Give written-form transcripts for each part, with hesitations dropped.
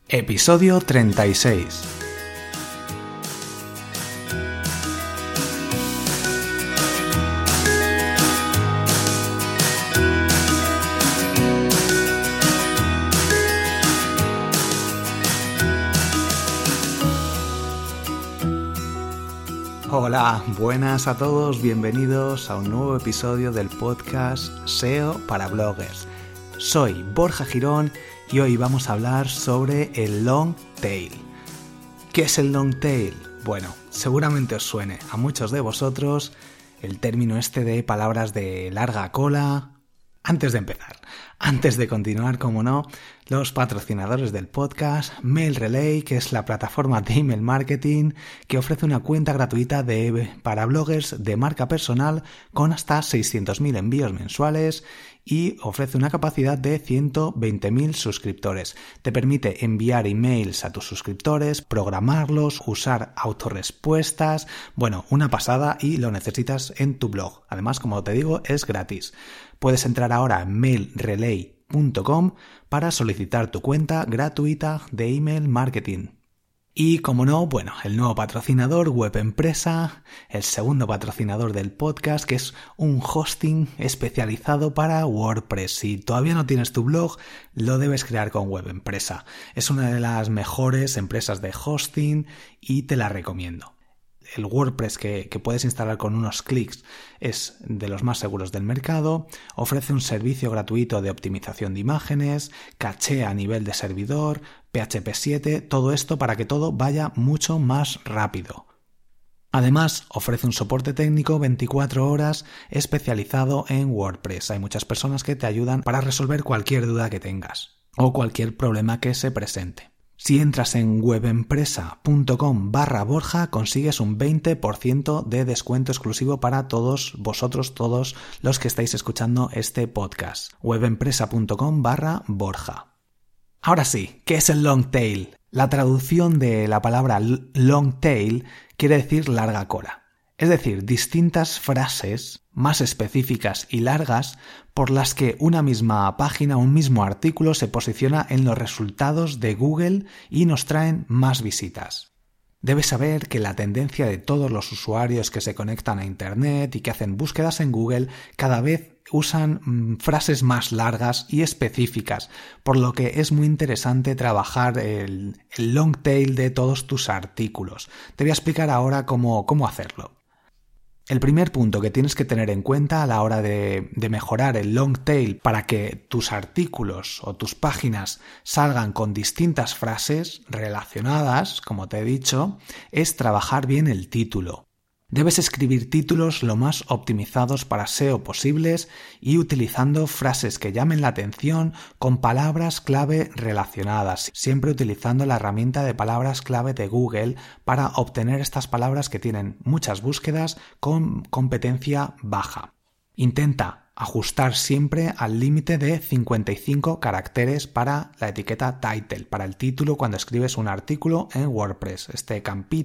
Episodio 36. Hola, buenas a todos, bienvenidos a un nuevo episodio del podcast SEO para bloggers. Soy Borja Girón y hoy vamos a hablar sobre el long tail. ¿Qué es el long tail? Bueno, seguramente os suene a muchos de vosotros el término este de palabras de larga cola. Antes de continuar, como no, los patrocinadores del podcast, MailRelay, que es la plataforma de email marketing que ofrece una cuenta gratuita para bloggers de marca personal con hasta 600.000 envíos mensuales y ofrece una capacidad de 120.000 suscriptores. Te permite enviar emails a tus suscriptores, programarlos, usar autorrespuestas, bueno, una pasada y lo necesitas en tu blog. Además, como te digo, es gratis. Puedes entrar ahora en mailrelay.com para solicitar tu cuenta gratuita de email marketing. Y como no, bueno, el nuevo patrocinador, Web Empresa, el segundo patrocinador del podcast, que es un hosting especializado para WordPress. Si todavía no tienes tu blog, lo debes crear con Web Empresa. Es una de las mejores empresas de hosting y te la recomiendo. El WordPress que puedes instalar con unos clics es de los más seguros del mercado, ofrece un servicio gratuito de optimización de imágenes, caché a nivel de servidor, PHP 7, todo esto para que todo vaya mucho más rápido. Además, ofrece un soporte técnico 24 horas especializado en WordPress. Hay muchas personas que te ayudan para resolver cualquier duda que tengas o cualquier problema que se presente. Si entras en webempresa.com/Borja consigues un 20% de descuento exclusivo para todos vosotros, todos los que estáis escuchando este podcast. webempresa.com/Borja. Ahora sí, ¿qué es el long tail? La traducción de la palabra long tail quiere decir larga cola. Es decir, distintas frases más específicas y largas por las que una misma página, un mismo artículo se posiciona en los resultados de Google y nos traen más visitas. Debes saber que la tendencia de todos los usuarios que se conectan a Internet y que hacen búsquedas en Google cada vez usan frases más largas y específicas, por lo que es muy interesante trabajar el long tail de todos tus artículos. Te voy a explicar ahora cómo hacerlo. El primer punto que tienes que tener en cuenta a la hora de mejorar el long tail para que tus artículos o tus páginas salgan con distintas frases relacionadas, como te he dicho, es trabajar bien el título. Debes escribir títulos lo más optimizados para SEO posibles y utilizando frases que llamen la atención con palabras clave relacionadas, siempre utilizando la herramienta de palabras clave de Google para obtener estas palabras que tienen muchas búsquedas con competencia baja. Intenta ajustar siempre al límite de 55 caracteres para la etiqueta title, para el título cuando escribes un artículo en WordPress, este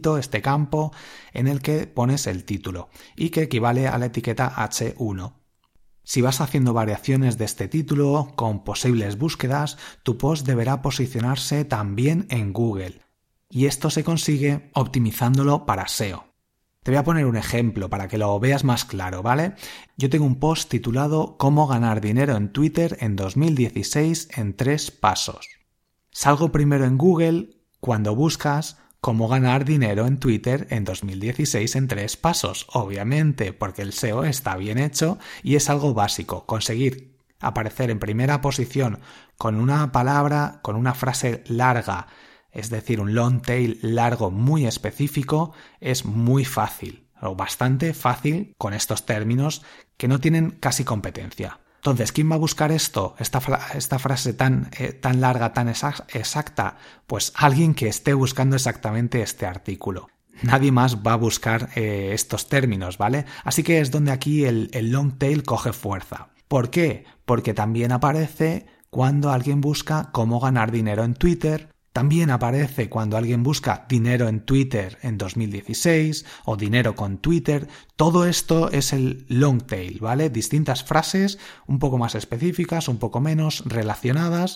campo en el que pones el título y que equivale a la etiqueta H1. Si vas haciendo variaciones de este título con posibles búsquedas, tu post deberá posicionarse también en Google y esto se consigue optimizándolo para SEO. Te voy a poner un ejemplo para que lo veas más claro, ¿vale? Yo tengo un post titulado ¿Cómo ganar dinero en Twitter en 2016 en 3 pasos? Salgo primero en Google cuando buscas ¿Cómo ganar dinero en Twitter en 2016 en 3 pasos? Obviamente, porque el SEO está bien hecho y es algo básico. Conseguir aparecer en primera posición con una palabra, con una frase larga, es decir, un long tail largo muy específico, es muy fácil o bastante fácil con estos términos que no tienen casi competencia. Entonces, ¿quién va a buscar esto? Esta frase tan larga, tan exacta? Pues alguien que esté buscando exactamente este artículo. Nadie más va a buscar estos términos, ¿vale? Así que es donde aquí el long tail coge fuerza. ¿Por qué? Porque también aparece cuando alguien busca cómo ganar dinero en Twitter. También aparece cuando alguien busca dinero en Twitter en 2016 o dinero con Twitter. Todo esto es el long tail, ¿vale? Distintas frases un poco más específicas, un poco menos relacionadas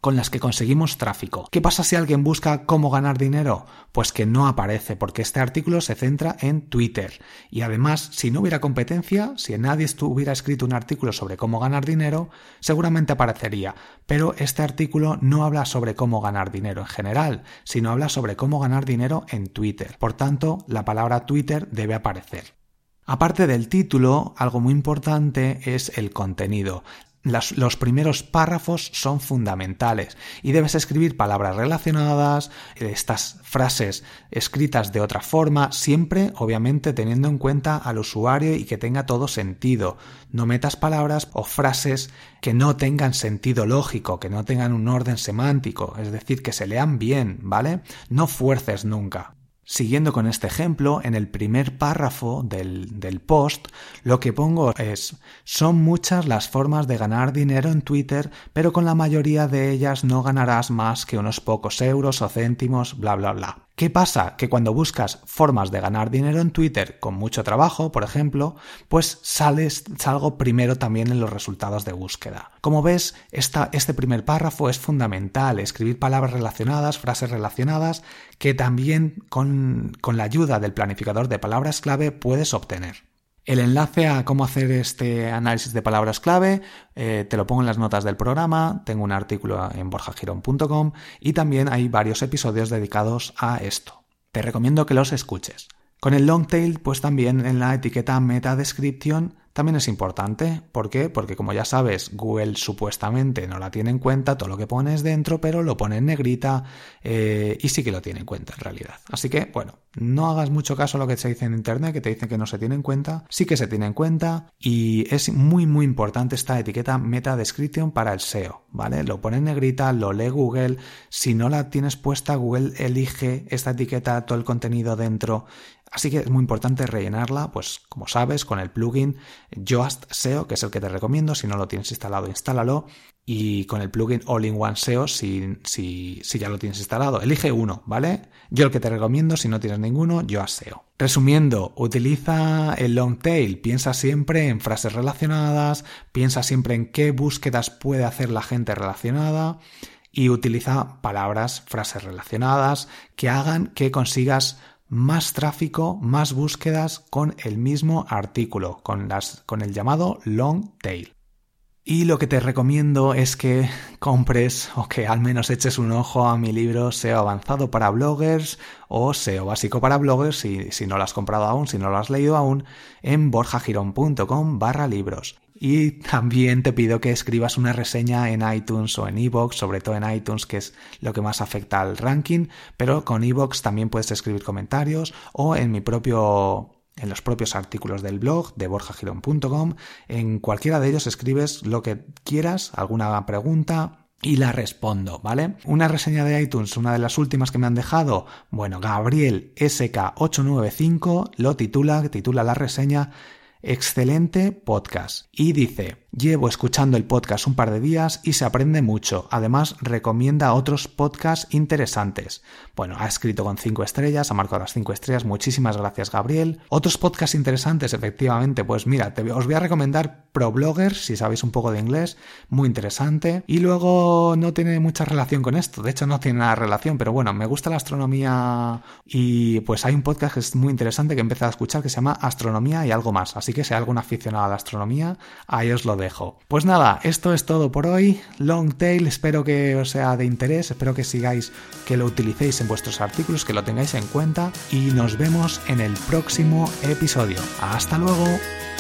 con las que conseguimos tráfico. ¿Qué pasa si alguien busca cómo ganar dinero? Pues que no aparece, porque este artículo se centra en Twitter. Y además, si no hubiera competencia, si nadie hubiera escrito un artículo sobre cómo ganar dinero, seguramente aparecería. Pero este artículo no habla sobre cómo ganar dinero en general, sino habla sobre cómo ganar dinero en Twitter. Por tanto, la palabra Twitter debe aparecer. Aparte del título, algo muy importante es el contenido. Los primeros párrafos son fundamentales y debes escribir palabras relacionadas, estas frases escritas de otra forma, siempre obviamente teniendo en cuenta al usuario y que tenga todo sentido. No metas palabras o frases que no tengan sentido lógico, que no tengan un orden semántico, es decir, que se lean bien, ¿vale? No fuerces nunca. Siguiendo con este ejemplo, en el primer párrafo del post, lo que pongo es: son muchas las formas de ganar dinero en Twitter, pero con la mayoría de ellas no ganarás más que unos pocos euros o céntimos, bla bla bla. ¿Qué pasa? Que cuando buscas formas de ganar dinero en Twitter con mucho trabajo, por ejemplo, pues salgo primero también en los resultados de búsqueda. Como ves, este primer párrafo es fundamental, escribir palabras relacionadas, frases relacionadas, que también con la ayuda del planificador de palabras clave puedes obtener. El enlace a cómo hacer este análisis de palabras clave te lo pongo en las notas del programa, tengo un artículo en borjagirón.com y también hay varios episodios dedicados a esto. Te recomiendo que los escuches. Con el long tail, pues también en la etiqueta meta description también es importante. ¿Por qué? Porque como ya sabes, Google supuestamente no la tiene en cuenta todo lo que pones dentro, pero lo pone en negrita y sí que lo tiene en cuenta en realidad. Así que, bueno, no hagas mucho caso a lo que se dice en internet, que te dicen que no se tiene en cuenta. Sí que se tiene en cuenta y es muy muy importante esta etiqueta meta description para el SEO, ¿vale? Lo pone en negrita, lo lee Google. Si no la tienes puesta, Google elige esta etiqueta, todo el contenido dentro. Así que es muy importante rellenarla, pues como sabes, con el plugin Yoast SEO, que es el que te recomiendo. Si no lo tienes instalado, instálalo. Y con el plugin All-in-One SEO, si ya lo tienes instalado. Elige uno, ¿vale? Yo el que te recomiendo, si no tienes ninguno, Yoast SEO. Resumiendo, utiliza el long tail. Piensa siempre en frases relacionadas, piensa siempre en qué búsquedas puede hacer la gente relacionada y utiliza palabras, frases relacionadas que hagan que consigas más tráfico, más búsquedas con el mismo artículo, con el llamado long tail. Y lo que te recomiendo es que compres o que al menos eches un ojo a mi libro SEO avanzado para bloggers o SEO básico para bloggers si no lo has comprado aún, si no lo has leído aún, en borjagirón.com/libros. Y también te pido que escribas una reseña en iTunes o en iVoox, sobre todo en iTunes, que es lo que más afecta al ranking, pero con iVoox también puedes escribir comentarios o en los propios artículos del blog de borjagirón.com. En cualquiera de ellos escribes lo que quieras, alguna pregunta, y la respondo, ¿vale? Una reseña de iTunes, una de las últimas que me han dejado, bueno, Gabriel SK895 lo titula la reseña "Excelente podcast", y dice: llevo escuchando el podcast un par de días y se aprende mucho. Además, recomienda otros podcasts interesantes. Bueno, ha escrito con 5 estrellas, ha marcado las 5 estrellas. Muchísimas gracias, Gabriel. Otros podcasts interesantes, efectivamente, pues mira, os voy a recomendar ProBloggers, si sabéis un poco de inglés, muy interesante. Y luego no tiene mucha relación con esto, de hecho no tiene nada de relación, pero bueno, me gusta la astronomía y pues hay un podcast que es muy interesante que he empezado a escuchar que se llama Astronomía y algo más. Así que si hay algún aficionado a la astronomía, ahí os lo dejo. Pues nada, esto es todo por hoy. Long tail, espero que os sea de interés, espero que que lo utilicéis en vuestros artículos, que lo tengáis en cuenta y nos vemos en el próximo episodio. ¡Hasta luego!